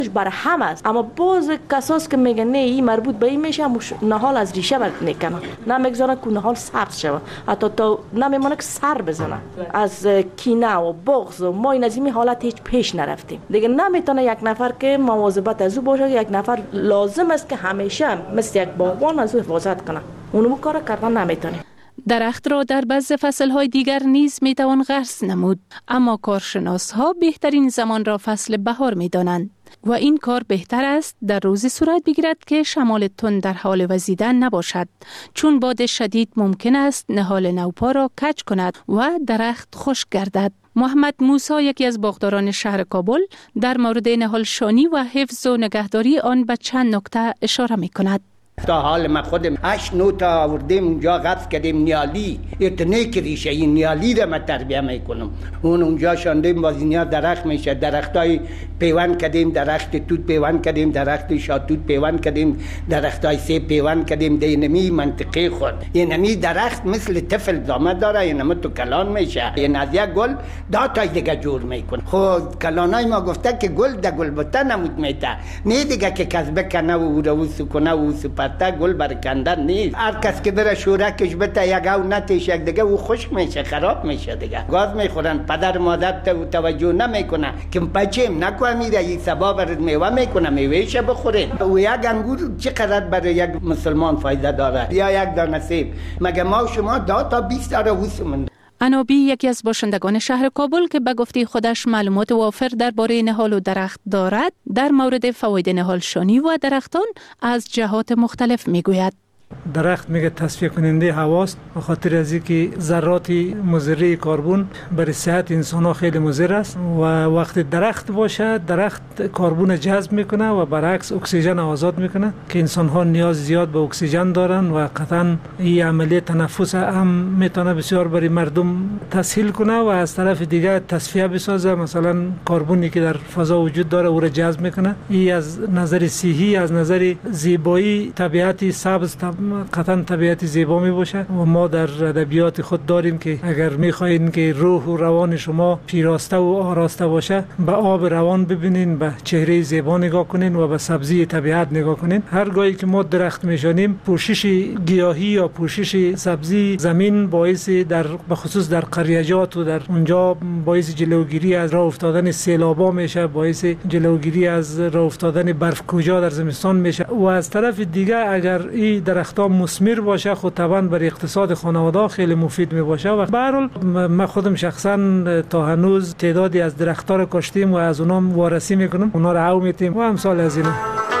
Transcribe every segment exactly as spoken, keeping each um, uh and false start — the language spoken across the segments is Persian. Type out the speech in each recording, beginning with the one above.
بر هم است، اما باز کساس که میگن نه این مربوط به این میشه نهال از ریشه بر نکنه، نمیگذارن که نهال سبز شود، حتی تا نمیمونه که سر بزنه. از کینه و بغض و ما این از این حالت هیچ پیش نرفتیم دیگه. نمیتونه یک نفر که مواظبت از او باشه، یک نفر لازم است که همیشه مثل یک باغبان از او حفاظت کنه، اونو کار کردن نمیتونه. درخت را در بعض فصل‌های دیگر نیز میتوان غرس نمود، اما کارشناس‌ها بهترین زمان را فصل بهار می‌دانند و این کار بهتر است در روزی صورت بگیرد که شمال تند در حال وزیدن نباشد، چون باد شدید ممکن است نهال نوپا را کج کند و درخت خشک گردد. محمد موسی، یکی از باغداران شهر کابل، در مورد نهال شانی و حفظ و نگهداری آن به چند نکته اشاره می‌کند. تا حال ما خودم هشت نو تا آوردیم اونجا غرس کردیم نیالی، اتنه که ریشه این نیالی را ما تربیه میکنم، اون اونجا شاندیم باز اینیا درخت میشه، درختای پیوند کردیم، درخت توت پیوند کردیم، درخت شاتوت پیوند کردیم، درختای سیب پیوند کردیم. دینمی منطقه خود اینمی درخت مثل طفل دامه داره، اینم تو کلان میشه، این از یک گل دا تا دیگه جور میکنه. خب کلانای ما گفته که گل ده گل بوته نمود میته، نه دیگه که کذبه کنه و رو سکنه و سپر تا گل برکندن نیست. هر کس که بره شورکش بته یک او نتیش یک دیگه او خشک میشه، خراب میشه دیگه، گاز میخورن. پدر مادر توجه نمیکنه که بچه‌م نکنه میره این سبا برد میوه میکنه، میوهش بخورین. و یک انگور چقدر برای یک مسلمان فایده داره یا یک دانه سیب؟ مگه ما شما دا تا بیست داره وسمون. انابی، یکی از باشندگان شهر کابل که به گفته خودش معلومات وافر درباره نهال و درخت دارد، در مورد فواید نهال شانی و درختان از جهات مختلف میگوید. درخت میگه تصفیه کننده هواست، به خاطر از اینکه ذرات مضر کربن برای صحت انسان ها خیلی مضر است و وقتی درخت باشه درخت کربن جذب میکنه و برعکس اکسیژن آزاد میکنه که انسان ها نیاز زیاد به اکسیژن دارن و قطعا این عملیه تنفس هم میتونه بسیار برای مردم تسهیل کنه و از طرف دیگه تصفیه بسازه، مثلا کربنی که در فضا وجود داره او را جذب میکنه. این از نظر صحی، از نظر زیبایی طبیعت سبز قطعا طبیعت زیبا می باشه و ما در ادبیات خود داریم که اگر میخواین که روح و روان شما پیراسته و آراسته باشه، به آب روان ببینین، به چهره زیبا نگاه کنین و به سبزی طبیعت نگاه کنین. هر گاهی که ما درخت میشانیم، پوشش گیاهی یا پوشش سبزی زمین باعث در به خصوص در قریجات و در اونجا باعث جلوگیری از راه افتادن سیلابا میشه، باعث جلوگیری از راه افتادن برف کوجا در زمستان میشه. و از طرف دیگه اگر این درخت مثمر باشه، خود طبعا برای اقتصاد خانواده خیلی مفید می باشه. و به هر حال من خودم شخصا تا هنوز تعدادی از درخت‌ها رو کاشتیم و از اونها وارسی میکنم، اونا رو او میتیم و امثال از اینا.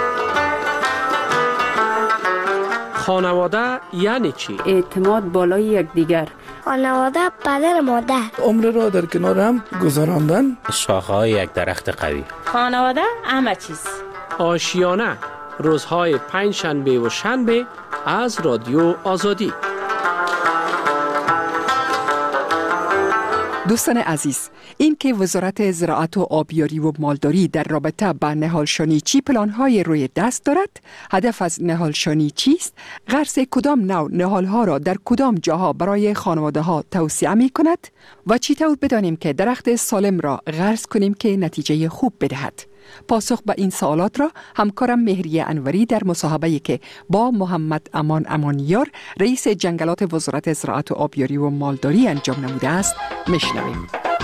خانواده یعنی چی؟ اعتماد بالای یکدیگر. خانواده پدر مادر. عمر را در کنار هم گذراندن. شاخه‌های یک درخت قوی. خانواده همه چیز. آشیانه، روزهای پنج شنبه و شنبه از رادیو آزادی. دوستان عزیز، این که وزارت زراعت و آبیاری و مالداری در رابطه با نهالشانی چی پلان‌های روی دست دارد، هدف از نهالشانی چیست، غرس کدام نوع نهال‌ها را در کدام جاها برای خانواده‌ها توصیه می‌کند و چطور بدانیم که درخت سالم را غرس کنیم که نتیجه خوب بدهد. پاسخ به این سوالات را همکارم مهریه انوری در مصاحبه‌ای که با محمد امان امانیار رئیس جنگلات وزارت زراعت و آبیاری و مالداری انجام نموده است میشنویم.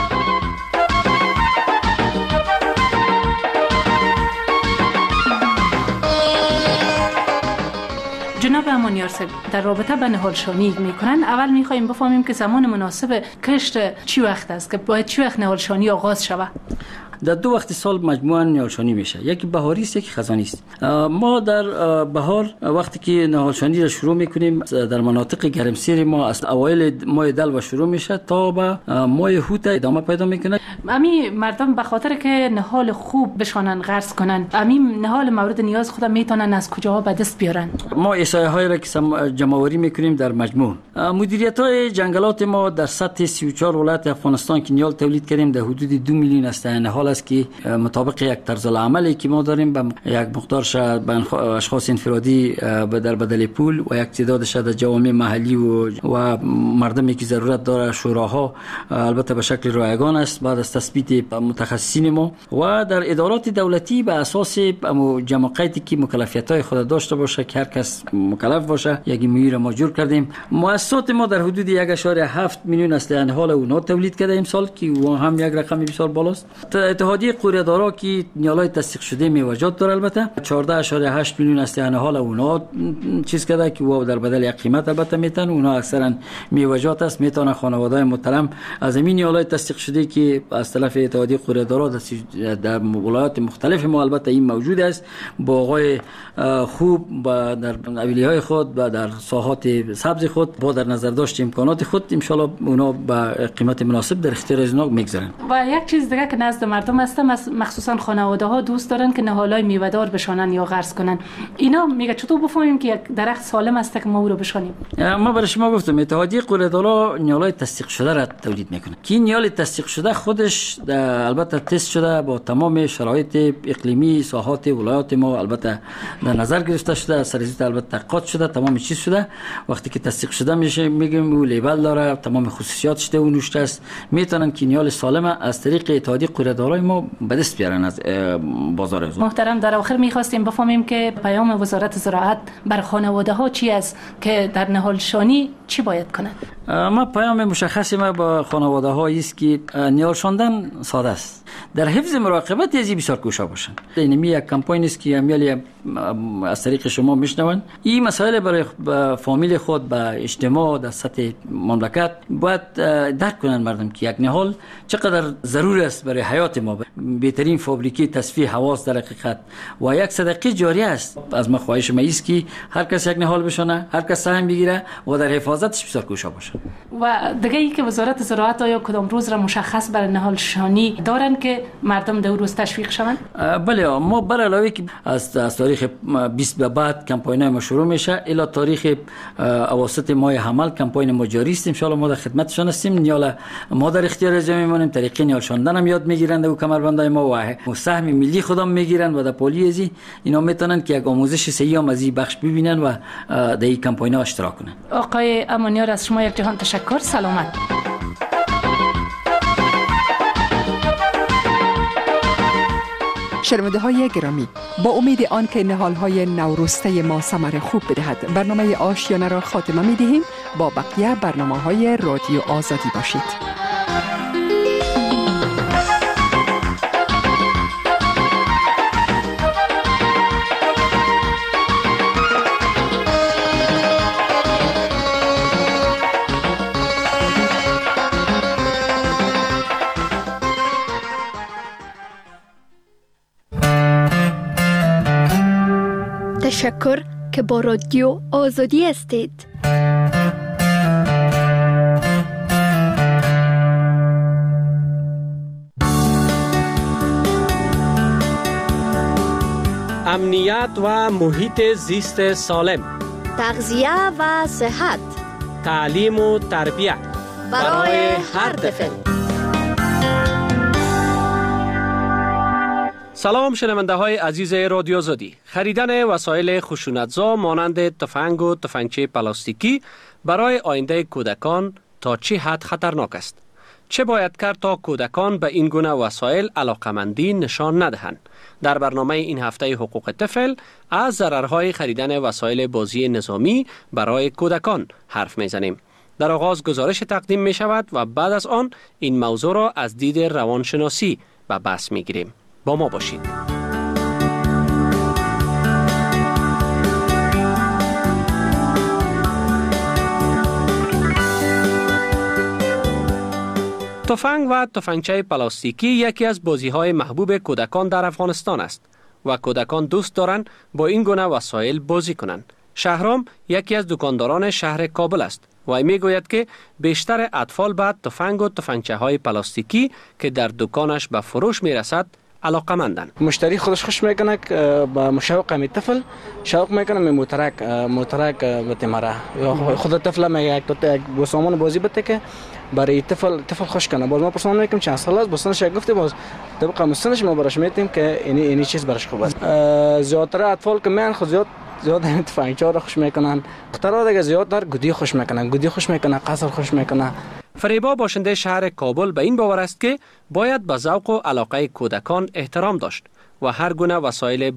جناب امانیار صاحب، در رابطه با نهالشانی میکنن، اول میخوایم بفهمیم که زمان مناسب کشت چی وقت است که باید چی وقت نهالشانی آغاز شود؟ در دو وقت سال مجموعاً نهالشانی میشه، یکی بهاری است یکی خزانی است. ما در بهار وقتی که نهالشانی را شروع میکنیم در مناطق گرمسیر ما از اوایل ماه دلو شروع میشه تا به ماه هوت ادامه پیدا میکنه. امی مردم به خاطر که نهال خوب بشانن غرس کنن، امی نهال مورد نیاز خود میتونن از کجاها به دست بیارن؟ ما احصایه های را که جمع آوری میکنیم در مجموع مدیریت های جنگلات ما در سطح سی و چهار ولایت افغانستان که نیال تولید کردیم در حدود دو میلیون است نهال حال است که مطابق یک طرز العملی که ما داریم به یک مقدارش به اشخاص انفرادی در بدل پول و یک تعدادش در جوامع محلی و و مردمی که ضرورت داره شوراها، البته به شکل رایگان است بعد از تثبیت متخصصین ما و در ادارات دولتی به اساس جمعیتی که مکلفیت‌های خود داشته باشه که هر کس مکلف باشه یک مدیر ما جور کردیم. مؤسسات ما در حدود یک و هفت میلیون اسلحه حال اونا تولید کرده امسال که و هم یک رقم بسیار بالاست. اتحادیه قوریه‌دارا که نیالای تصدیق شده میوجات داره البته چهارده و هشت میلیون اسلحه حال اونا چیز کرده که و در بدل یک قیمت البته میتن اونا اکثرا میوجات است میتونه خانواده‌های محترم از این نیالای تصدیق شده که از طرف اتحادیه قوریه‌دارا در ولایات مختلف ما البته این موجود است با آقای خوب و در اولیه‌های خود و در ساحات سبز خود با در نظر داشت امکانات خود ان شاء الله اونا با قیمت مناسب در اختیار از اونا میگذارن. و یک چیز دیگه که نزد مردم است مخصوصا خانواده ها دوست دارن که نهالای میوه‌دار بشانن یا غرس کنن. اینا میگه چطور بفهمیم که یک درخت سالم است که ما او رو بشانیم؟ ما برای شما گفتم اتحادیه قوریه‌دارا نیالای تصدیق شده را تولید میکنه که نیال تصدیق شده خودش البته تست شده با تمام شرایط اقلیمی ساحات ولایات ما البته در نظر گرفته شده سرزیت البته تحقیقات شده تمام چیز شده. وقتی که تصدیق شده میشه میگیم او لیبل داره تمام خصوصیاتش ده و نوشته است میتونن که نیال سالم از طریق اتحادیه قوریه‌دارای ما به دست بیارن از بازار. محترم در آخر میخواستیم بفهمیم که پیام وزارت زراعت بر خانواده ها چی است که در نهالشانی چی باید کنند؟ ما پیام مشخصی ما با خانواده ها است که نیال شاندن ساده است در حفظ مراقبت از بسیار کوشا باشن. این یک کمپاین است که امیالی از طریق شما میشنون این مسائل برای فامیل خود با اجتماع در سطح مملکت باید درک کنن مردم که یک نهال چقدر ضروری است برای حیات ما. بهترین فابریکه تصفیه هوا در حقیقت و یک صدقه جاریه است. از ما خواهش ما است که هر کس یک نهال بشونه هر کس سهم بگیره و در حفاظتش بسیار کوشا باشه. و دیگه ای که وزارت زراعت آیا کدام روز را مشخص برای نهال شانی دارن که مردم در روز تشویق شوند؟ بله ما بر علاوه که از از تاریخ بیست به بعد کمپاین ما شروع میشه الی تاریخ اواسط ماه حمل کمپاین ما جاری است. ان شاء الله ما در خدمتشان هستیم. نیال ما در اختیار جمع میمونیم طریقه نیال شاندن هم یاد میگیرند و کمربندای ما و سهم ملی خودم میگیرند و در پالیزی اینا میتونن که یک آموزش صحیح هم از این بخش ببینن و در این کمپاین ها اشتراک کنن. آقای امانیار از شما یک جهان تشکر. سلامت. شنونده های گرامی با امید آن که نهال های نورسته ما ثمر خوب بدهد برنامه آشیانه را خاتمه می دهیم. با بقیه برنامه های رادیو آزادی باشید. تشکر که با رادیو آزادی هستید. امنیت و محیط زیست سالم، تغذیه و صحت، تعلیم و تربیت برای هر طفل. سلام شنونده های عزیز رادیو آزادی. خریدن وسایل خشونتزا مانند تفنگ و تفنگچه پلاستیکی برای آینده کودکان تا چه حد خطرناک است؟ چه باید کرد تا کودکان به این گونه وسایل علاقمندی نشان ندهند؟ در برنامه این هفته حقوق طفل از ضررهای خریدن وسایل بازی نظامی برای کودکان حرف میزنیم. در آغاز گزارش تقدیم می شود و بعد از آن این موضوع را از دید روانشناسی به بحث می گیریم. با ما باشید. تفنگ و تفنگچه پلاستیکی یکی از بازی‌های محبوب کودکان در افغانستان است و کودکان دوست دارند با این گونه وسایل بازی کنند. شهرام یکی از دکانداران شهر کابل است و می گوید که بیشتر اطفال بعد تفنگ و تفنگچه های پلاستیکی که در دکانش به فروش می رسد علاقمندند. مشتری خودش خوش میکنه که با شوق می طفل شوق میکنه می موترک موترک بده مرا خود طفل می یک تا یک سامان بازی بده که برای طفل طفل خوش کنه. باز ما پرسان میکنیم چند سال است بسنش گفته باز طبق مسنش ما براش میتیم که اینی اینی چیز براش خوب است. زیادتر اطفال که من خود زیاد زیاد تفنگچا را خوش میکنن. دخترها دیگه زیادتر گودی خوش میکنن گودی خوش میکنن قصر خوش میکنن. فریبا باشنده شهر کابل به این باور است که باید به ذوق و علاقه کودکان احترام داشت و هر گونه وسایل